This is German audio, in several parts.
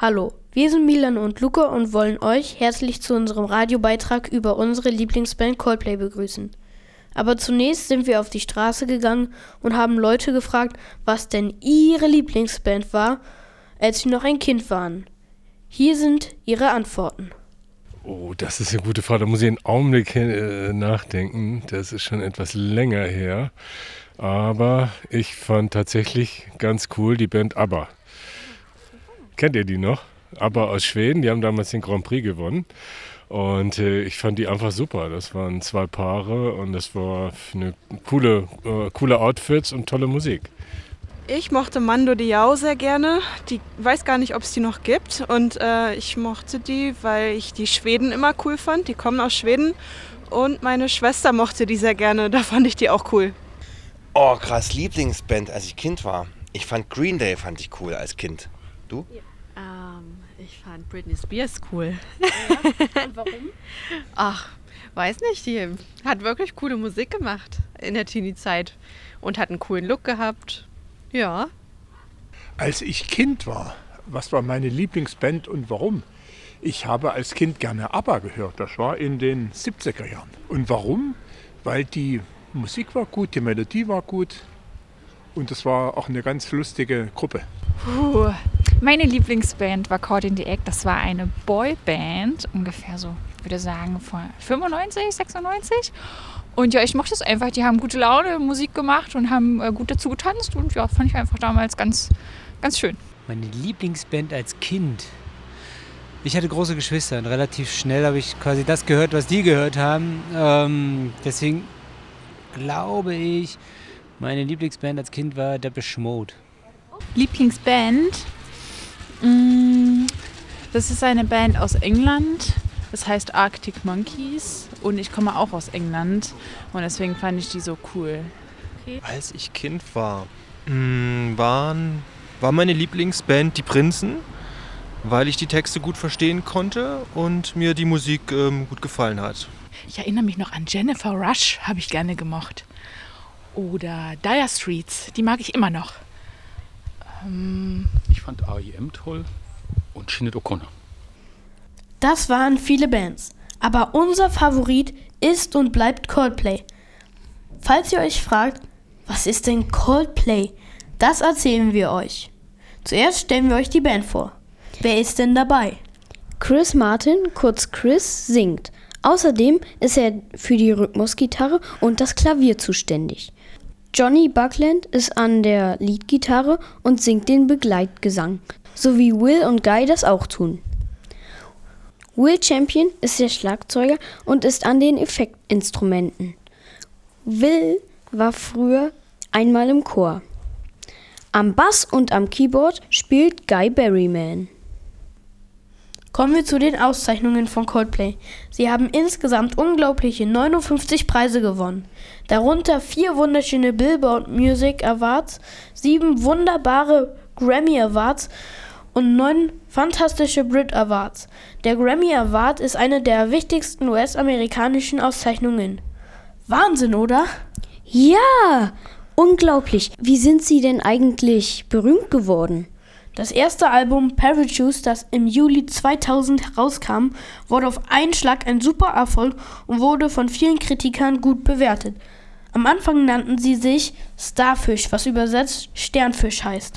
Hallo, wir sind Milan und Luca und wollen euch herzlich zu unserem Radiobeitrag über unsere Lieblingsband Coldplay begrüßen. Aber zunächst sind wir auf die Straße gegangen und haben Leute gefragt, was denn ihre Lieblingsband war, als sie noch ein Kind waren. Hier sind ihre Antworten. Oh, das ist eine gute Frage. Da muss ich einen Augenblick nachdenken. Das ist schon etwas länger her. Aber ich fand tatsächlich ganz cool die Band ABBA. Kennt ihr die noch? ABBA aus Schweden, die haben damals den Grand Prix gewonnen. Und ich fand die einfach super. Das waren 2 Paare und das war eine coole Outfits und tolle Musik. Ich mochte Mando Diao sehr gerne. Ich weiß gar nicht, ob es die noch gibt. Und ich mochte die, weil ich die Schweden immer cool fand. Die kommen aus Schweden. Und meine Schwester mochte die sehr gerne. Da fand ich die auch cool. Oh, krass, Lieblingsband, als ich Kind war. Ich fand Green Day cool als Kind. Du? Ja. Ich fand Britney Spears cool. Ja? Und warum? Ach, weiß nicht, die hat wirklich coole Musik gemacht in der Teenie-Zeit und hat einen coolen Look gehabt. Ja. Als ich Kind war, was war meine Lieblingsband und warum? Ich habe als Kind gerne ABBA gehört, das war in den 70er Jahren. Und warum? Weil die Musik war gut, die Melodie war gut und es war auch eine ganz lustige Gruppe. Meine Lieblingsband war Caught in the Act. Das war eine Boyband, ungefähr so, ich würde sagen, von 95, 96. Und ja, ich mochte es einfach. Die haben gute Laune, Musik gemacht und haben gut dazu getanzt. Und ja, fand ich einfach damals ganz, ganz schön. Meine Lieblingsband als Kind. Ich hatte große Geschwister und relativ schnell habe ich quasi das gehört, was die gehört haben. Deswegen glaube ich, meine Lieblingsband als Kind war Depeche Mode. Lieblingsband? Das ist eine Band aus England. Das heißt Arctic Monkeys. Und ich komme auch aus England. Und deswegen fand ich die so cool. Okay. Als ich Kind war, war meine Lieblingsband die Prinzen, weil ich die Texte gut verstehen konnte und mir die Musik gut gefallen hat. Ich erinnere mich noch an Jennifer Rush, habe ich gerne gemocht. Oder Dire Straits, die mag ich immer noch. Ich fand R.E.M. toll und Sinéad O'Connor. Das waren viele Bands, aber unser Favorit ist und bleibt Coldplay. Falls ihr euch fragt, was ist denn Coldplay? Das erzählen wir euch. Zuerst stellen wir euch die Band vor. Wer ist denn dabei? Chris Martin, kurz Chris, singt. Außerdem ist er für die Rhythmusgitarre und das Klavier zuständig. Johnny Buckland ist an der Leadgitarre und singt den Begleitgesang, so wie Will und Guy das auch tun. Will Champion ist der Schlagzeuger und ist an den Effektinstrumenten. Will war früher einmal im Chor. Am Bass und am Keyboard spielt Guy Berryman. Kommen wir zu den Auszeichnungen von Coldplay. Sie haben insgesamt unglaubliche 59 Preise gewonnen. Darunter 4 wunderschöne Billboard Music Awards, 7 wunderbare Grammy Awards und 9 fantastische Brit Awards. Der Grammy Award ist eine der wichtigsten US-amerikanischen Auszeichnungen. Wahnsinn, oder? Ja, unglaublich. Wie sind sie denn eigentlich berühmt geworden? Das erste Album Parachutes, das im Juli 2000 herauskam, wurde auf einen Schlag ein super Erfolg und wurde von vielen Kritikern gut bewertet. Am Anfang nannten sie sich Starfish, was übersetzt Sternfisch heißt.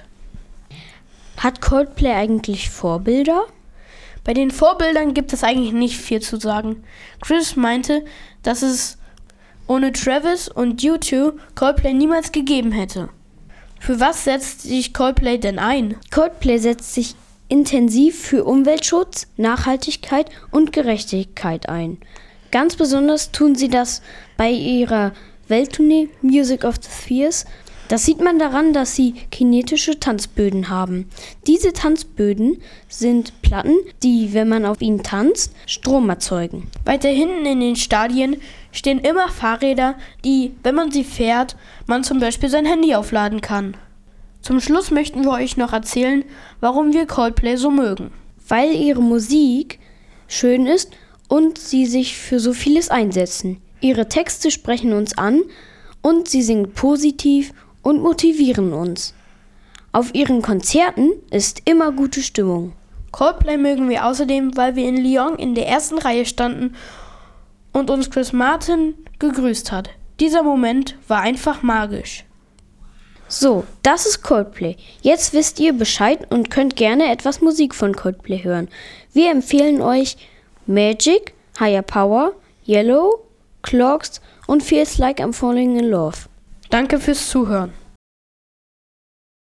Hat Coldplay eigentlich Vorbilder? Bei den Vorbildern gibt es eigentlich nicht viel zu sagen. Chris meinte, dass es ohne Travis und U2 Coldplay niemals gegeben hätte. Für was setzt sich Coldplay denn ein? Coldplay setzt sich intensiv für Umweltschutz, Nachhaltigkeit und Gerechtigkeit ein. Ganz besonders tun sie das bei ihrer Welttournee Music of the Spheres. Das sieht man daran, dass sie kinetische Tanzböden haben. Diese Tanzböden sind Platten, die, wenn man auf ihnen tanzt, Strom erzeugen. Weiter hinten in den Stadien stehen immer Fahrräder, die, wenn man sie fährt, man zum Beispiel sein Handy aufladen kann. Zum Schluss möchten wir euch noch erzählen, warum wir Coldplay so mögen. Weil ihre Musik schön ist und sie sich für so vieles einsetzen. Ihre Texte sprechen uns an und sie singen positiv und motivieren uns. Auf ihren Konzerten ist immer gute Stimmung. Coldplay mögen wir außerdem, weil wir in Lyon in der ersten Reihe standen und uns Chris Martin gegrüßt hat. Dieser Moment war einfach magisch. So, das ist Coldplay. Jetzt wisst ihr Bescheid und könnt gerne etwas Musik von Coldplay hören. Wir empfehlen euch Magic, Higher Power, Yellow, Clocks und Feels Like I'm Falling in Love. Danke fürs Zuhören.